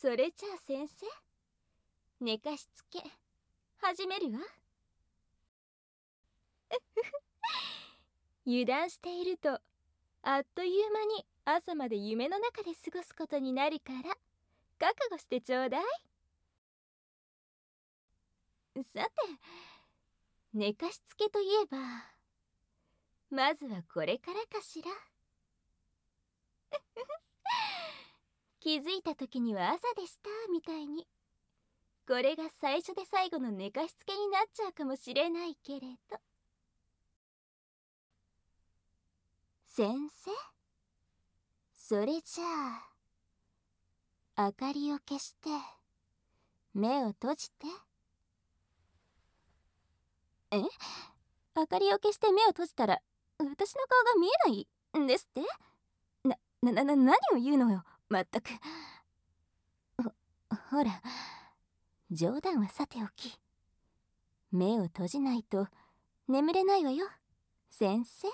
それじゃあ先生、寝かしつけ始めるわ。油断しているとあっという間に朝まで夢の中で過ごすことになるから、覚悟してちょうだい。さて、寝かしつけといえば、まずはこれからかしら。気づいた時には朝でしたみたいに、これが最初で最後の寝かしつけになっちゃうかもしれないけれど。先生、それじゃあ明かりを消して目を閉じて。え、明かりを消して目を閉じたら私の顔が見えないんですって？何を言うのよ、まったく。ほら、冗談はさておき、目を閉じないと眠れないわよ、先生。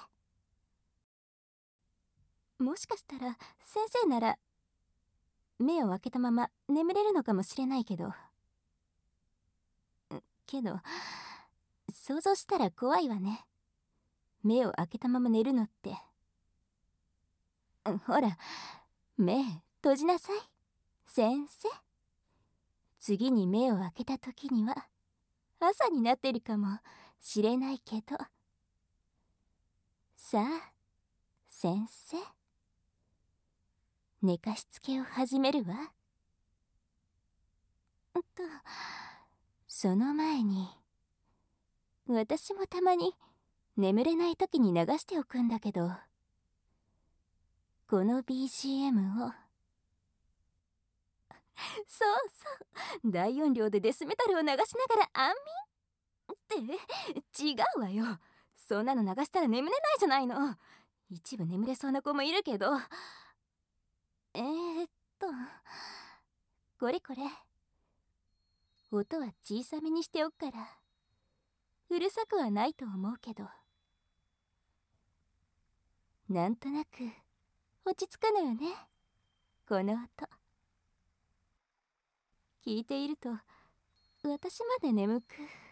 もしかしたら先生なら目を開けたまま眠れるのかもしれないけど、想像したら怖いわね、目を開けたまま寝るのって。ほら、目閉じなさい、先生。次に目を開けた時には朝になってるかもしれないけど。さあ先生、寝かしつけを始めるわ。その前に、私もたまに眠れない時に流しておくんだけど、この BGM を。そうそう、大音量でデスメタルを流しながら安眠って違うわよ。そんなの流したら眠れないじゃないの。一部眠れそうな子もいるけど。えーっとこれ音は小さめにしておくから、うるさくはないと思うけど、なんとなく落ち着くのよね、この音。聞いていると私まで眠く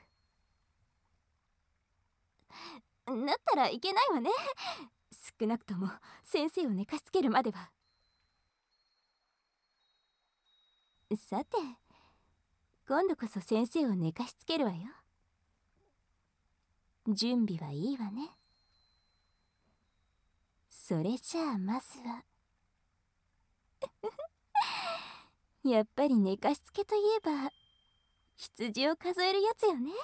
なったらいけないわね。少なくとも先生を寝かしつけるまでは。さて、今度こそ先生を寝かしつけるわよ。準備はいいわね。それじゃあまずはやっぱり寝かしつけといえば羊を数えるやつよね。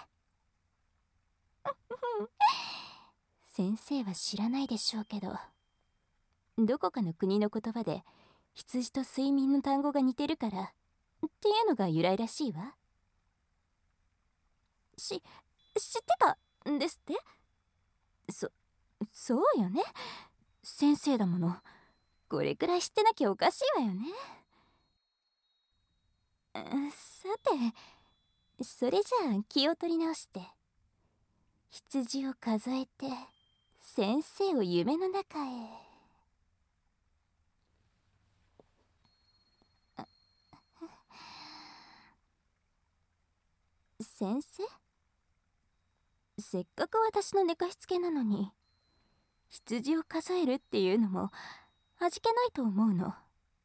先生は知らないでしょうけど、どこかの国の言葉で羊と睡眠の単語が似てるからっていうのが由来らしいわ。知ってたんですって？そうよね、先生だもの。これくらい知ってなきゃおかしいわよね。さて、それじゃあ気を取り直して、羊を数えて先生を夢の中へ。先生、せっかく私の寝かしつけなのに羊を数えるっていうのも味気ないと思うの。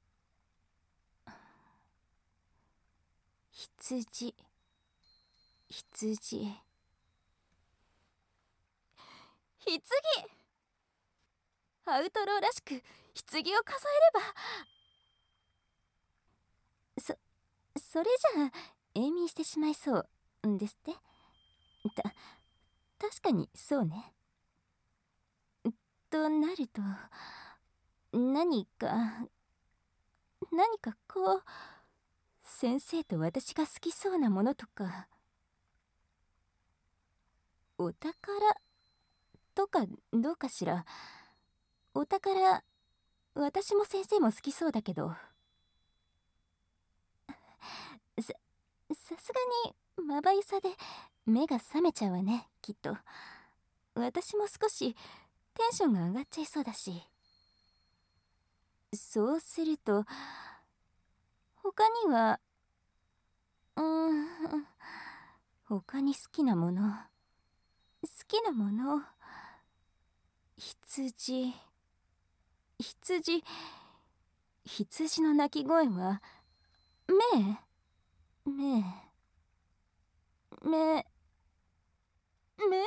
羊アウトローらしく羊を数えれば。それじゃあ永眠してしまいそうんですって。確かにそうね。となると、何かこう、先生と私が好きそうなものとか、お宝とかどうかしら。お宝、私も先生も好きそうだけど、さすがにまばゆさで目が覚めちゃうわね、きっと。私も少しテンションが上がっちゃいそうだし。そうすると他他には他に好きなもの羊の鳴き声はめーん、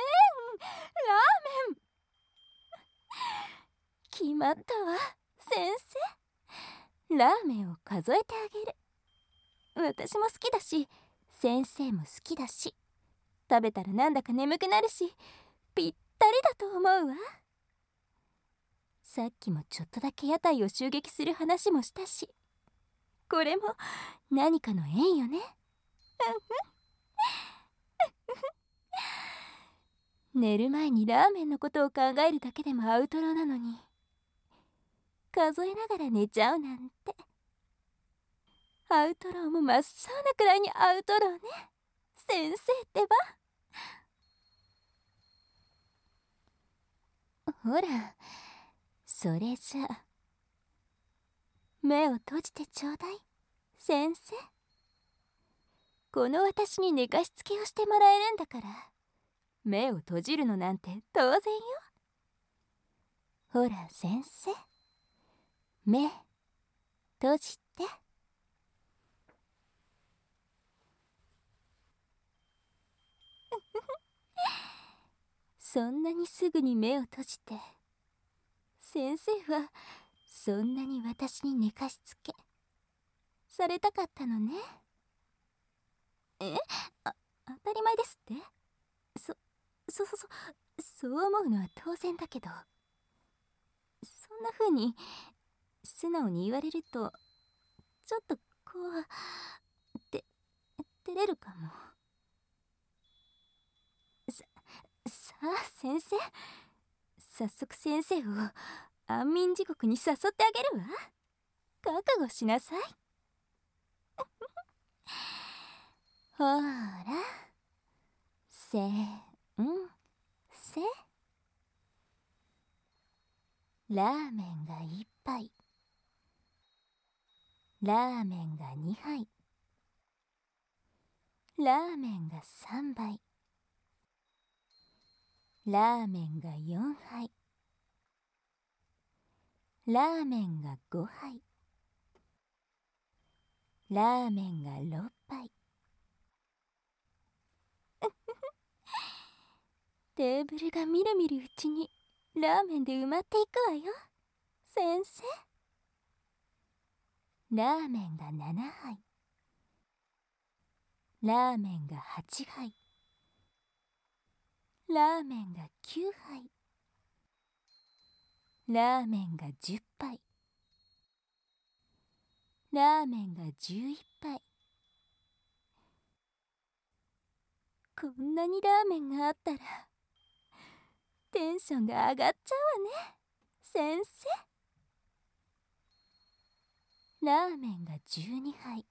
決まったわ先生。ラーメンを数えてあげる。私も好きだし先生も好きだし、食べたらなんだか眠くなるし、ぴったりだと思うわ。さっきもちょっとだけ屋台を襲撃する話もしたし、これも何かの縁よね。寝る前にラーメンのことを考えるだけでもアウトロなのに、数えながら寝ちゃうなんて。アウトローも真っ青なくらいにアウトローね、先生ってば。ほら、それじゃあ目を閉じてちょうだい先生。この私に寝かしつけをしてもらえるんだから、目を閉じるのなんて当然よ。ほら先生、目閉じて。そんなにすぐに目を閉じて、先生はそんなに私に寝かしつけされたかったのね。当たり前ですって。そう思うのは当然だけど、そんな風に素直に言われるとちょっとこう照れるかも。さあ先生、早速先生を安眠地獄に誘ってあげるわ。覚悟しなさい。ほら、せラーメンが1杯、ラーメンが2杯、ラーメンが3杯、ラーメンが4杯、ラーメンが5杯、ラーメンが6杯。テーブルがみるみるうちにラーメンで埋まっていくわよ先生。ラーメンが7杯、ラーメンが8杯、ラーメンが9杯、ラーメンが10杯、ラーメンが11杯。こんなにラーメンがあったらテンションが上がっちゃうわね先生。ラーメンが12杯、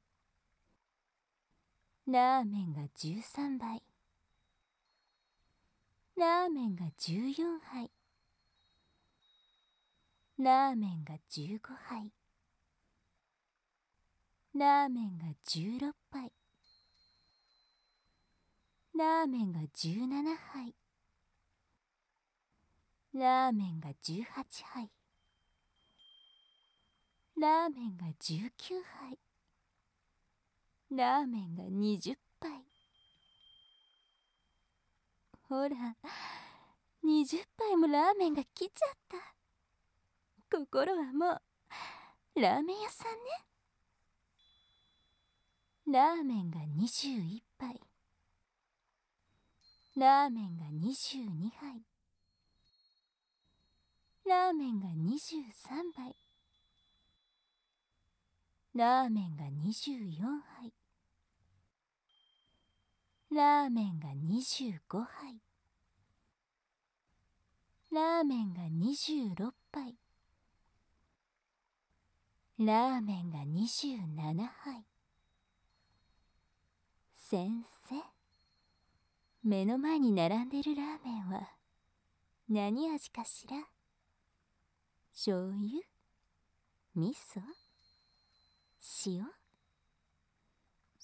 ラーメンが13杯、ラーメンが14杯、ラーメンが15杯、ラーメンが16杯、ラーメンが17杯、ラーメンが18杯、ラーメンが19杯、ラーメンが20杯。ほら、20杯もラーメンが来ちゃった。心はもうラーメン屋さんね。ラーメンが21杯、ラーメンが22杯、ラーメンが23杯、ラーメンが24杯、ラーメンが25杯、ラーメンが26杯、ラーメンが27杯。先生、目の前に並んでるラーメンは何味かしら。醤油、味噌、塩、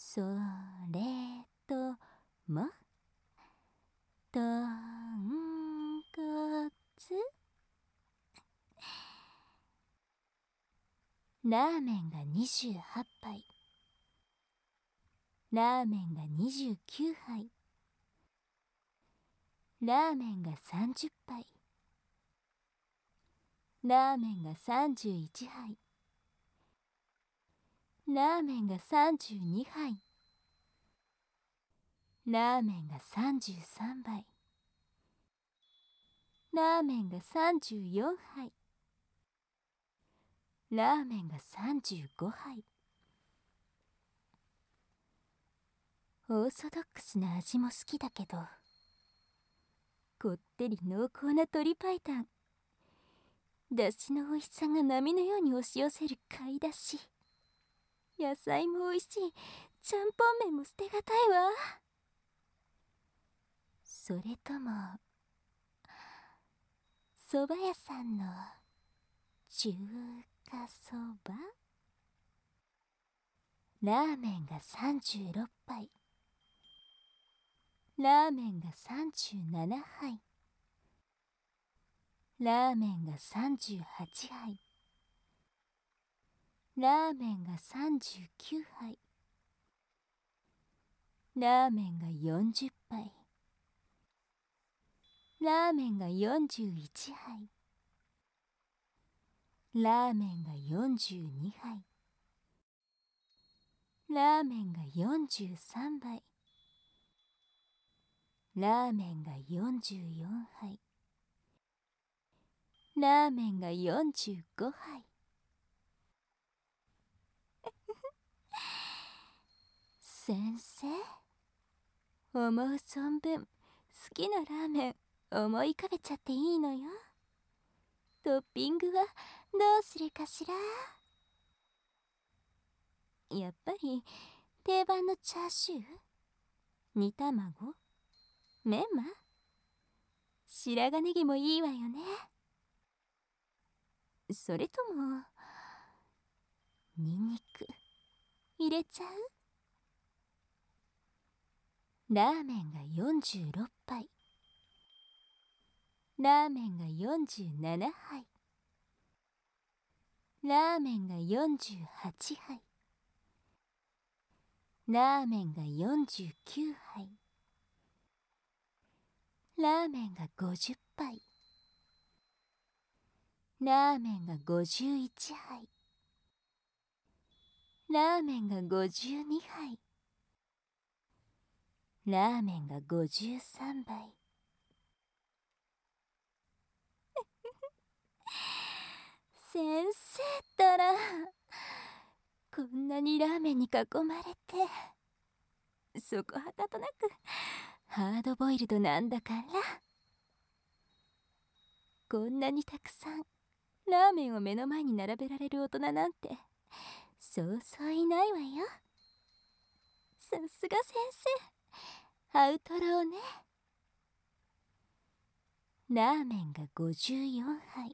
それとも豚骨ラーメンが28杯、ラーメンが29杯、ラーメンが30杯、ラーメンが31杯、ラーメンが32杯、ラーメンが33杯、ラーメンが34杯、ラーメンが35杯。オーソドックスな味も好きだけど、こってり濃厚な鶏白湯、だしの美味しさが波のように押し寄せる貝だし、野菜も美味しいちゃんぽん麺も捨てがたいわ。それとも蕎麦屋さんの中華そば。ラーメンが36杯、ラーメンが37杯、ラーメンが38杯、ラーメンが39杯、ラーメンが40杯、ラーメンが41杯、ラーメンが42杯、ラーメンが43杯、ラーメンが44杯、ラーメンが45杯。先生、思う存分好きなラーメン思い浮かべちゃっていいのよ。トッピングはどうするかしら。やっぱり定番のチャーシュー、煮卵、メンマ、白髪ネギもいいわよね。それともニンニク入れちゃう？ラーメンが46杯、ラーメンが47杯、ラーメンが48杯、ラーメンが49杯、ラーメンが50杯、ラーメンが51杯、ラーメンが52杯、ラーメンが53杯。先生ったら、こんなにラーメンに囲まれて、そこはかとなくハードボイルドなんだから。こんなにたくさんラーメンを目の前に並べられる大人なんてそうそういないわよ。さすが先生、ハウトローね。ラーメンが54杯、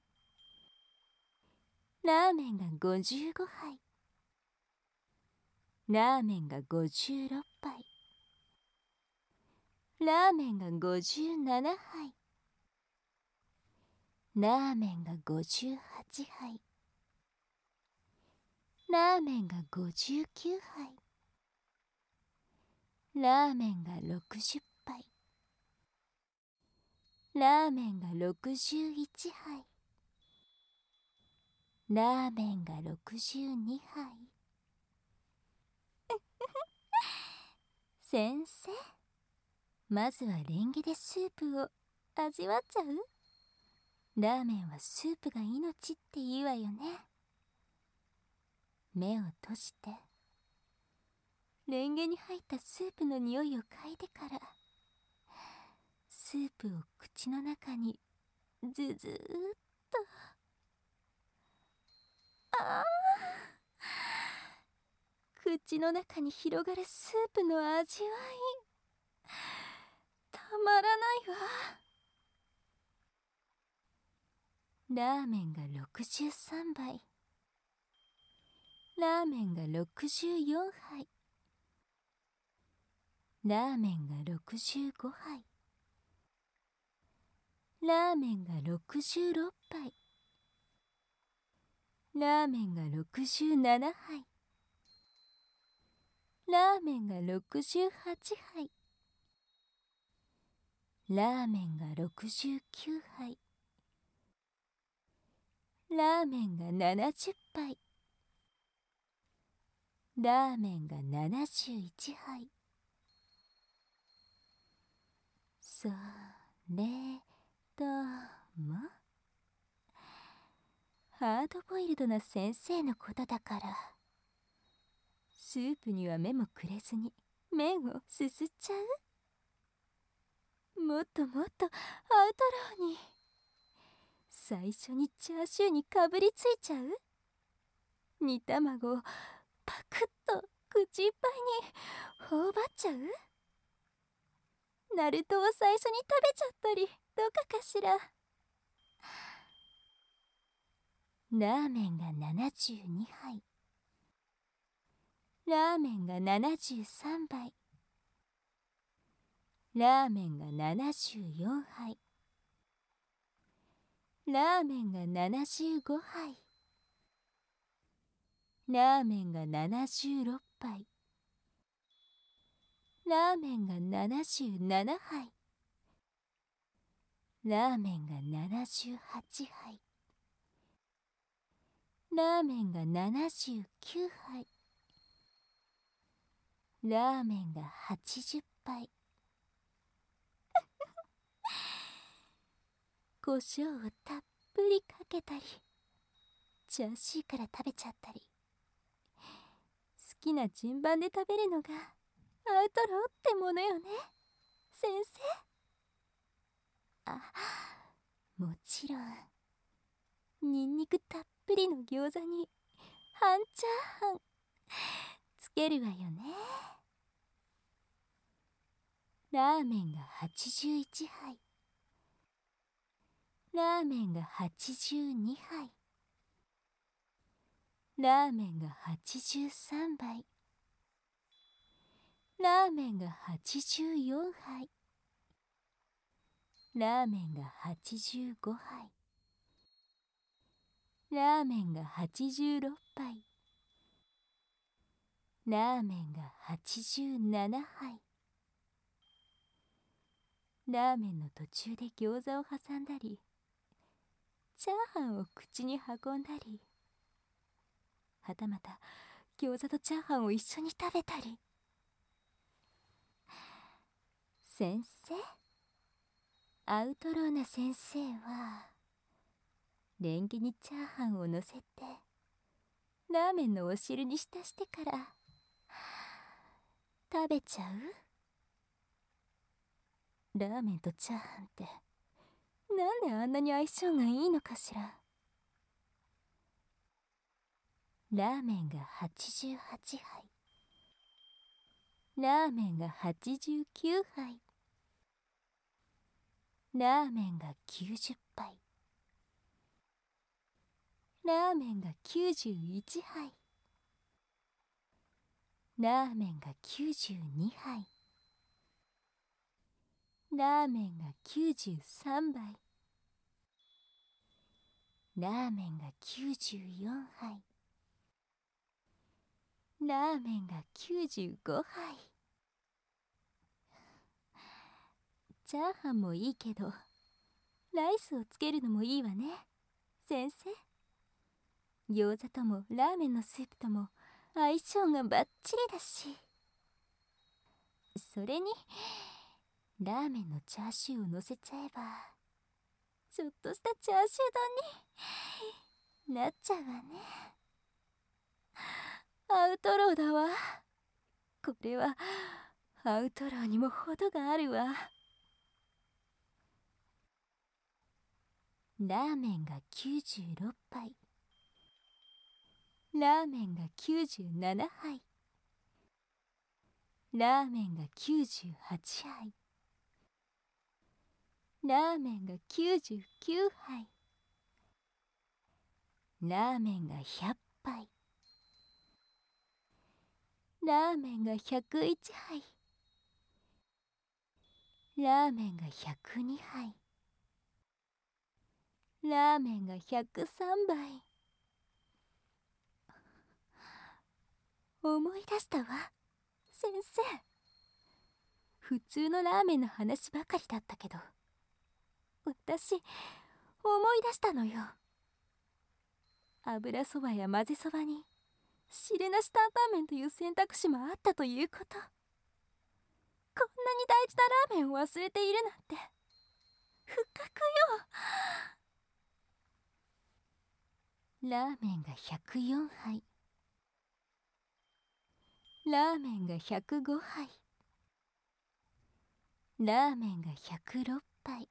ラーメンが55杯、ラーメンが56杯、ラーメンが57杯、ラーメンが58杯、ラーメンが59杯、ラーメンが60杯、ラーメンが61杯、ラーメンが62杯。先生、まずはレンゲでスープを味わっちゃう？ラーメンはスープが命って言うわよね。目を閉じてレンゲに入ったスープの匂いを嗅いでからスープを口の中にズズーっと。あー、口の中に広がるスープの味わい、たまらないわ。ラーメンが63杯、ラーメンが64杯、 ラーメンが65杯、ラーメンが66杯、ラーメンが67杯、ラーメンが68杯、ラーメンが69杯、ラーメンが70杯、ラーメンが71杯。それともハードボイルドな先生のことだから、スープには目もくれずに麺をすすっちゃう。もっともっとアウトローに。最初にチャーシューにかぶりついちゃう。煮卵をパクッと口いっぱいに頬張っちゃう。ナルトを最初に食べちゃったりどうかかしら。ラーメンが72杯、ラーメンが73杯、ラーメンが74杯、ラーメンが75杯、ラーメンが76杯、ラーメンが77杯、ラーメンが78杯、ラーメンが79杯、ラーメンが80杯。胡椒をたっぷりかけたり、チャーシューから食べちゃったり、好きな順番で食べるのがアウトローってものよね、先生。あ、もちろんニンニクたっぷりの餃子に半チャーハンつけるわよね。ラーメンが81杯、ラーメンが82杯、ラーメンが83杯、ラーメンが84杯、ラーメンが85杯、ラーメンが86杯、ラーメンが87杯。ラーメンの途中で餃子を挟んだり、チャーハンを口に運んだり、はたまた餃子とチャーハンを一緒に食べたり。先生、アウトローな先生はレンゲにチャーハンをのせてラーメンのお汁に浸してから食べちゃう。ラーメンとチャーハンってなんであんなに相性がいいのかしら。ラーメンが88杯、ラーメンが89杯、ラーメンが90杯、ラーメンが91杯、ラーメンが92杯、ラーメンが93杯、ラーメンが94杯、ラーメンが95杯。チャーハンもいいけどライスをつけるのもいいわね、先生。餃子ともラーメンのスープとも相性がバッチリだし、それにラーメンのチャーシューをのせちゃえばちょっとしたチャーシュー丼になっちゃうわね。アウトローだわ。これはアウトローにも程があるわ。ラーメンが96杯、ラーメンが97杯、ラーメンが98杯、ラーメンが99杯、ラーメンが100杯、ラーメンが101杯、 ラーメンが102杯、ラーメンが103杯。思い出したわ、先生。普通のラーメンの話ばかりだったけど、私思い出したのよ。油そばや混ぜそばに汁なし担々麺という選択肢もあったということ。こんなに大事なラーメンを忘れているなんて不覚よ。ラーメンが104杯、ラーメンが105杯、ラーメンが106杯、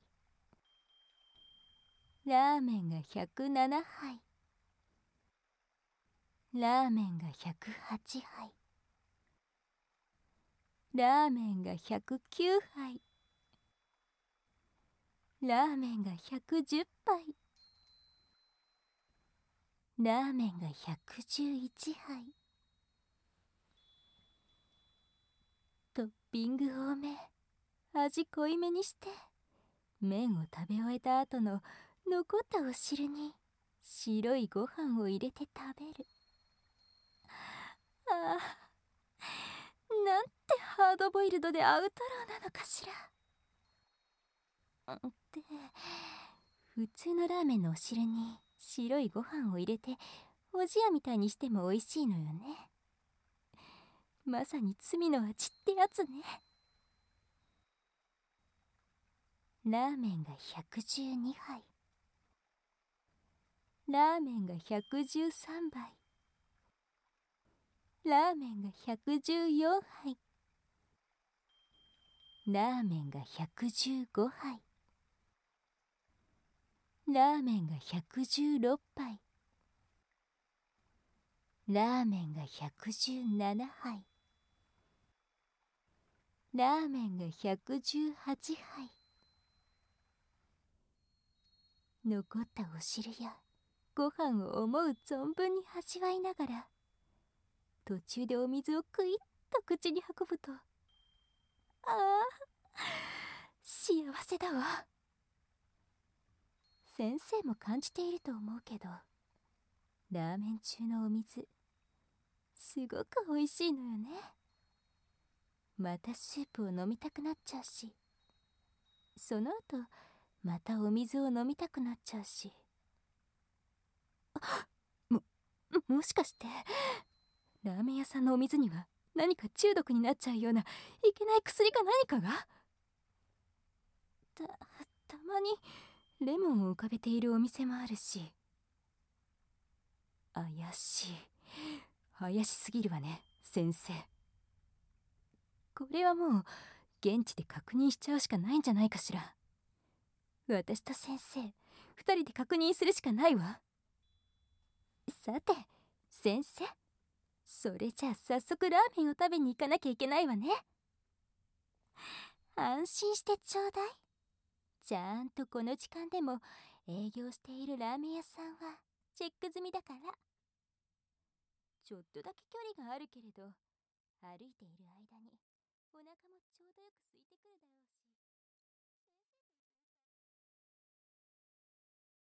ラーメンが107杯、ラーメンが108杯、ラーメンが109杯、ラーメンが110杯、ラーメンが111杯。トッピング多め、味濃いめにして、麺を食べ終えた後の残ったお汁に白いご飯を入れて食べる。ああ、なんてハードボイルドでアウトローなのかしら。で、普通のラーメンのお汁に白いご飯を入れておじやみたいにしても美味しいのよね。まさに罪の味ってやつね。ラーメンが112杯、ラーメンが113杯、ラーメンが114杯、ラーメンが115杯、ラーメンが116杯、ラーメンが117杯、ラーメンが118杯。残ったお汁やご飯を思う存分に味わいながら、途中でお水をクイッと口に運ぶと、ああ、幸せだわ。先生も感じていると思うけど、ラーメン中のお水すごく美味しいのよね。またスープを飲みたくなっちゃうし、その後またお水を飲みたくなっちゃうし。もしかしてラーメン屋さんのお水には何か中毒になっちゃうようないけない薬か何かが。たまにレモンを浮かべているお店もあるし。怪しすぎるわね、先生。これはもう現地で確認しちゃうしかないんじゃないかしら。私と先生二人で確認するしかないわ。さて先生、それじゃあ早速ラーメンを食べに行かなきゃいけないわね。安心してちょうだい。ちゃんとこの時間でも営業しているラーメン屋さんはチェック済みだから。ちょっとだけ距離があるけれど、歩いている間にお腹もちょうどよく空いてくるだろう。